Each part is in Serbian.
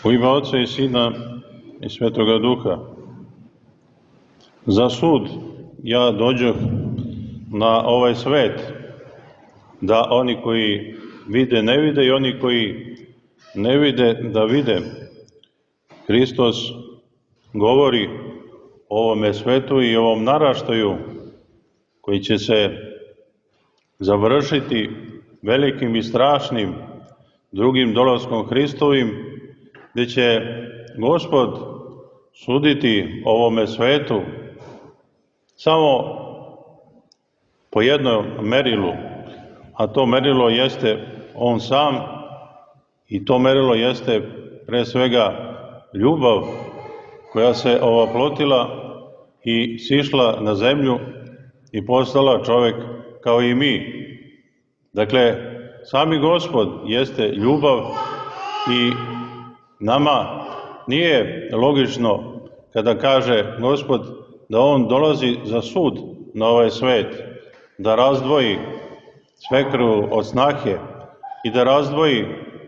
U ime Oca i Sina i Svetoga Duha. Za sud ja dođoh na ovaj svet, da oni koji vide ne vide i oni koji ne vide da vide. Hristos govori o ovome svetu i ovom naraštaju koji će se završiti velikim i strašnim drugim dolaskom Hristovim, gdje će Gospod suditi ovome svetu samo po jednom merilu, a to merilo jeste On sam i to merilo jeste pre svega ljubav koja se ovaplotila i sišla na zemlju i postala čovjek kao i mi. Dakle, sami Gospod jeste ljubav i nama nije logično kada kaže Gospod da On dolazi za sud na ovaj svet, da razdvoji svekru od snahe i da razdvoji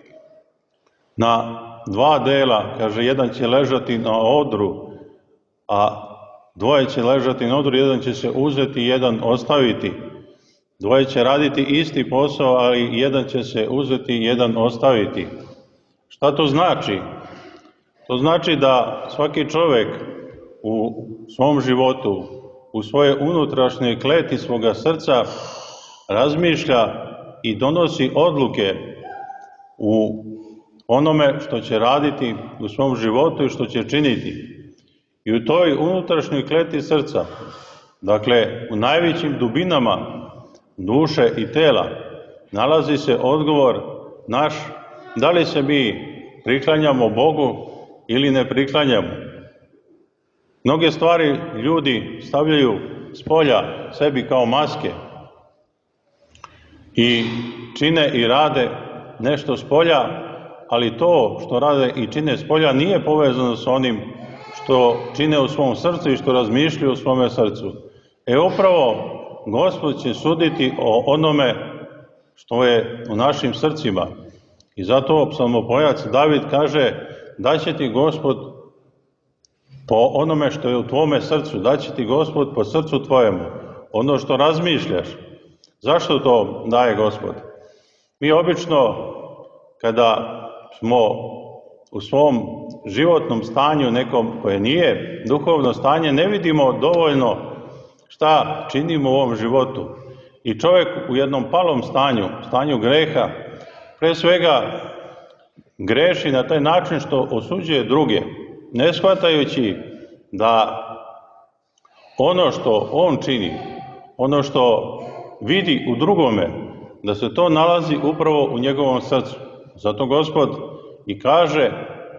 na dva dela, kaže jedan će ležati na odru, a dvoje će ležati na odru, jedan će se uzeti, jedan ostaviti. Dvoje će raditi isti posao, ali jedan će se uzeti, jedan ostaviti. Šta to znači? To znači da svaki čovjek u svom životu, u svoje unutrašnje kleti svoga srca razmišlja i donosi odluke u onome što će raditi u svom životu i što će činiti. I u toj unutrašnjoj kleti srca, dakle u najvećim dubinama duše i tela, nalazi se odgovor naš da li se mi priklanjamo Bogu ili ne priklanjamo. Mnoge stvari ljudi stavljaju s polja sebi kao maske i čine i rade nešto s polja, ali to što rade i čine s polja nije povezano s onim što čine u svom srcu i što razmišljaju u svome srcu. Upravo Gospod će suditi o onome što je u našim srcima. I zato psalmopojac David kaže da će ti Gospod po onome što je u tvome srcu, da će ti Gospod po srcu tvojemu, ono što razmišljaš. Zašto to daje Gospod? Mi obično, kada smo u svom životnom stanju nekom koje nije duhovno stanje, ne vidimo dovoljno šta činimo u ovom životu. I čovjek u jednom palom stanju greha, pre svega greši na taj način što osuđuje druge, ne shvatajući da ono što on čini, ono što vidi u drugome, da se to nalazi upravo u njegovom srcu. Zato Gospod i kaže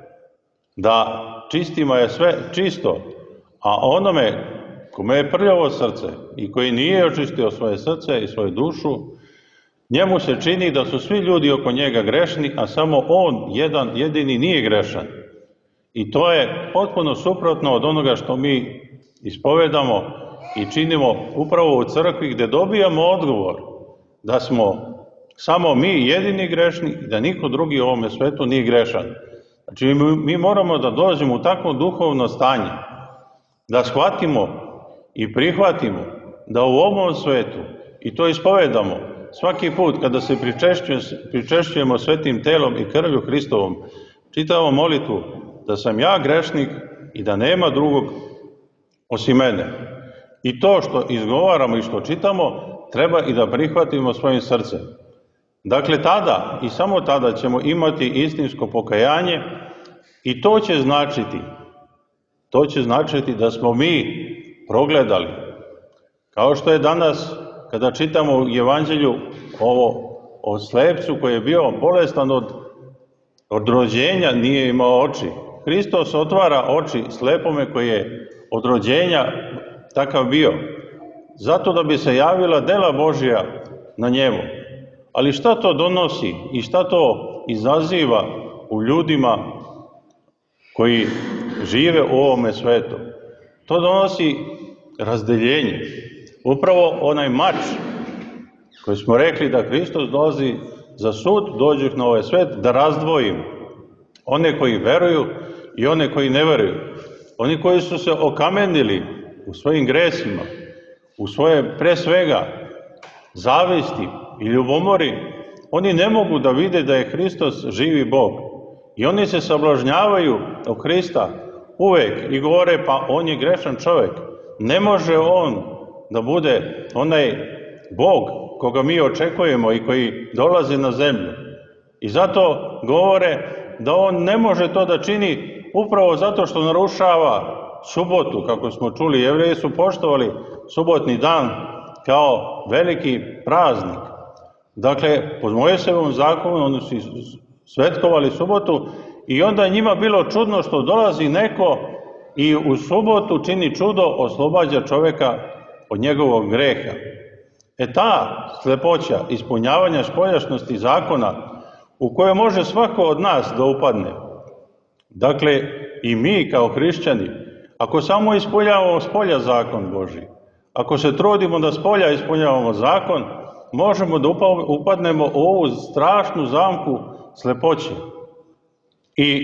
da čistima je sve čisto, a onome kome je prljavo srce i koji nije očistio svoje srce i svoju dušu, njemu se čini da su svi ljudi oko njega grešni, a samo on jedan jedini nije grešan. I to je potpuno suprotno od onoga što mi ispovedamo i činimo upravo u crkvi, gdje dobijamo odgovor da smo samo mi jedini grešni i da niko drugi u ovome svetu nije grešan. Znači mi moramo da dođemo u takvo duhovno stanje, da shvatimo i prihvatimo da u ovom svetu, i to ispovedamo svaki put kada se pričešćujemo svetim telom i krvlju Hristovom, čitamo molitvu da sam ja grešnik i da nema drugog osim mene. I to što izgovaramo i što čitamo treba i da prihvatimo svojim srcem. Dakle, tada i samo tada ćemo imati istinsko pokajanje i to će značiti da smo mi progledali. Kao što je danas, kada čitamo u Evanđelju o slepcu koji je bio bolestan od rođenja, nije imao oči. Hristos otvara oči slepome koji je od rođenja takav bio, zato da bi se javila dela Božja na njemu. Ali šta to donosi i šta to izaziva u ljudima koji žive u ovome svetu? To donosi razdeljenje. Upravo onaj mač koji smo rekli da Hristos dolazi za sud, dođe na ovaj svet da razdvojim one koji veruju i one koji ne veruju. Oni koji su se okamenili u svojim gresima, u svoje pre svega zavisti i ljubomori, oni ne mogu da vide da je Hristos živi Bog. I oni se sablažnjavaju o Hrista uvek i govore, pa on je grešan čovjek. Ne može on da bude onaj Bog koga mi očekujemo i koji dolazi na zemlju. I zato govore da on ne može to da čini upravo zato što narušava subotu, kako smo čuli. Jevreji su poštovali subotni dan kao veliki praznik. Dakle, po Mojsijevom zakonu oni su svetkovali subotu i onda je njima bilo čudno što dolazi neko i u subotu čini čudo, oslobađa čovjeka od njegovog greha. Ta slepoća ispunjavanja spoljašnosti zakona u koje može svako od nas da upadne. Dakle, i mi kao hrišćani, ako samo ispunjavamo spolja zakon Božji, ako se trudimo da spolja ispunjavamo zakon, možemo da upadnemo u ovu strašnu zamku slepoće. I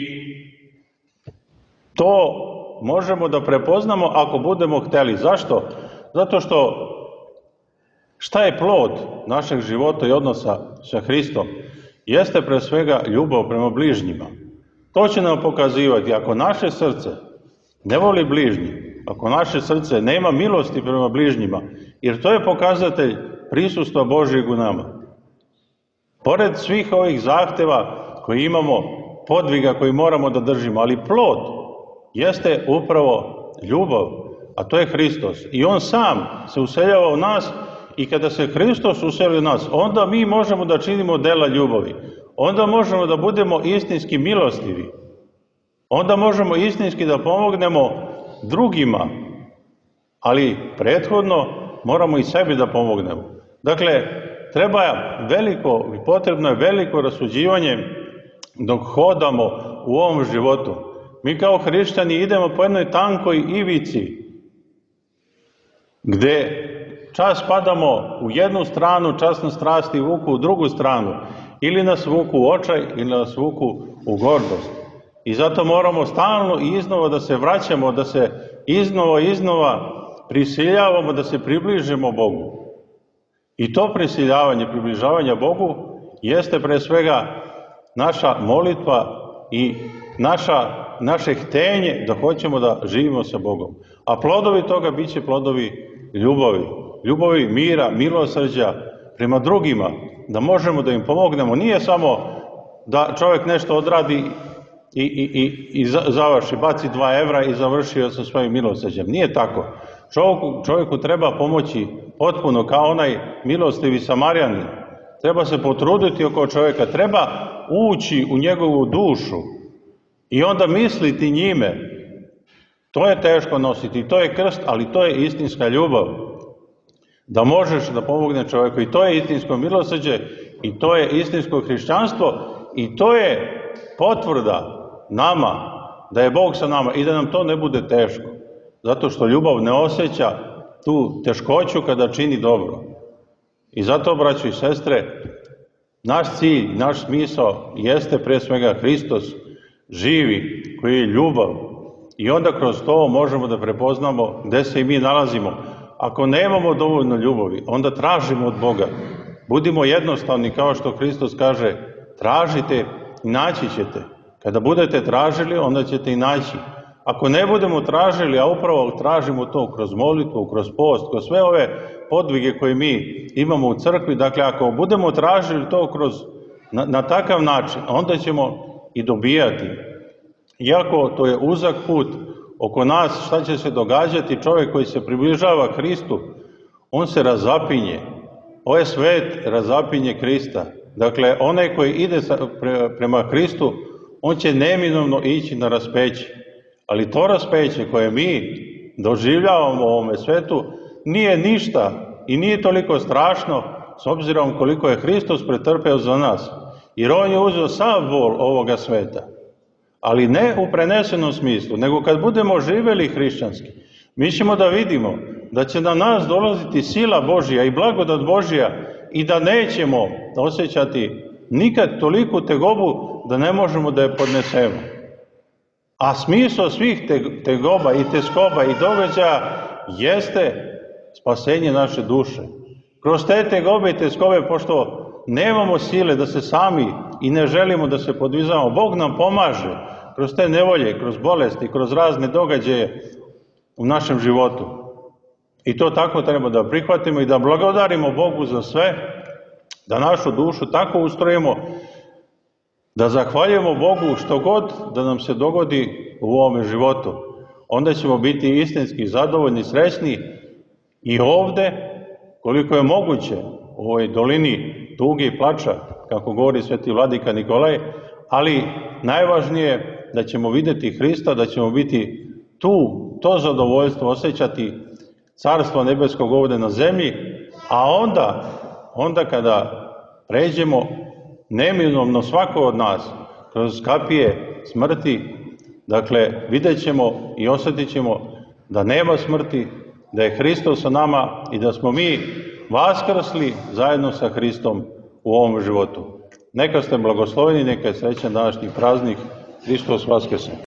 to možemo da prepoznamo ako budemo hteli. Zašto? Zato što šta je plod našeg života i odnosa sa Hristom? Jeste pre svega ljubav prema bližnjima. To će nam pokazivati ako naše srce ne voli bližnji, ako naše srce nema milosti prema bližnjima, jer to je pokazatelj prisustva Božjeg u nama. Pored svih ovih zahteva koji imamo, podviga koji moramo da držimo, ali plod jeste upravo ljubav, a to je Hristos. I on sam se useljava u nas i kada se Hristos useli u nas, onda mi možemo da činimo dela ljubavi. Onda možemo da budemo istinski milostivi. Onda možemo istinski da pomognemo drugima, ali prethodno moramo i sebi da pomognemo. Dakle, potrebno je veliko rasuđivanje dok hodamo u ovom životu. Mi kao hrišćani idemo po jednoj tankoj ivici, gde čas padamo u jednu stranu, čas nas strasti vuku u drugu stranu, ili nas vuku u očaj, ili nas vuku u gordost. I zato moramo stalno i iznova da se vraćamo, da se iznova prisiljavamo da se približimo Bogu. I to prisiljavanje, približavanja Bogu jeste pre svega naša molitva i naše htenje da hoćemo da živimo sa Bogom. A plodovi toga bit će plodovi ljubavi. Ljubavi, mira, milosrđa prema drugima, da možemo da im pomognemo. Nije samo da čovjek nešto odradi i završi, baci 2 evra i završio sa svojim milosrđem. Nije tako. Čovjeku treba pomoći potpuno, kao onaj milostivi Samarjanin. Treba se potruditi oko čovjeka, treba ući u njegovu dušu i onda misliti njime. To je teško nositi, to je krst, ali to je istinska ljubav. Da možeš da pomogne čovjeku, i to je istinsko milosrđe, i to je istinsko hrišćanstvo, i to je potvrda nama da je Bog sa nama i da nam to ne bude teško. Zato što ljubav ne osjeća tu teškoću kada čini dobro. I zato, braćo i sestre, naš cilj, naš smisao jeste pre svega Hristos živi, koji je ljubav. I onda kroz to možemo da prepoznamo gde se i mi nalazimo. Ako nemamo dovoljno ljubavi, onda tražimo od Boga. Budimo jednostavni, kao što Hristos kaže, tražite i naći ćete. Kada budete tražili, onda ćete i naći. Ako ne budemo tražili, a upravo tražimo to kroz molitvu, kroz post, kroz sve ove podvige koje mi imamo u crkvi, dakle, ako budemo tražili to na takav način, onda ćemo i dobijati. Iako to je uzak put oko nas, šta će se događati? Čovjek koji se približava Hristu, on se razapinje. Ovaj svet razapinje Hrista. Dakle, onaj koji ide prema Hristu, on će neminovno ići na raspeće. Ali to raspeće koje mi doživljavamo u ovome svetu nije ništa i nije toliko strašno s obzirom koliko je Hristos pretrpeo za nas. Jer on je uzeo sav bol ovoga sveta. Ali ne u prenesenom smislu, nego kad budemo živjeli hrišćanski, mi ćemo da vidimo da će na nas dolaziti sila Božja i blagodat Božja i da nećemo osjećati nikad toliku tegobu da ne možemo da je podnesemo. A smisao svih tegoba i teskoba i događaja jeste spasenje naše duše. Kroz te tegobe i teskobe, pošto nemamo sile da se sami i ne želimo da se podvizamo, Bog nam pomaže kroz te nevolje, kroz bolesti, kroz razne događaje u našem životu. I to tako treba da prihvatimo i da blagodarimo Bogu za sve, da našu dušu tako ustrojimo, da zahvaljujemo Bogu što god da nam se dogodi u ovome životu. Onda ćemo biti istinski zadovoljni, srećni i ovde, koliko je moguće, u ovoj dolini tuge i plača, kako govori sveti vladika Nikolaj, ali najvažnije da ćemo videti Hrista, da ćemo biti to zadovoljstvo osjećati Carstvo nebeskog ovde na zemlji, a onda kada pređemo neminovno svako od nas kroz kapije smrti, dakle vidjet ćemo i osjetit ćemo da nema smrti, da je Hristos sa nama i da smo mi vaskrsli zajedno sa Hristom u ovom životu. Neka ste blagosloveni, neka je srećan današnji praznik, Hristos vaskrse.